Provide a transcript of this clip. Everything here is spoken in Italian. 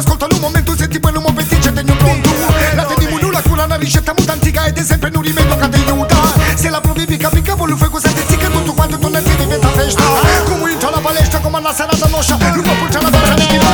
ascoltalo un momento, senti quello un momentino, c'è pronto. La teniamo nulla con una ricetta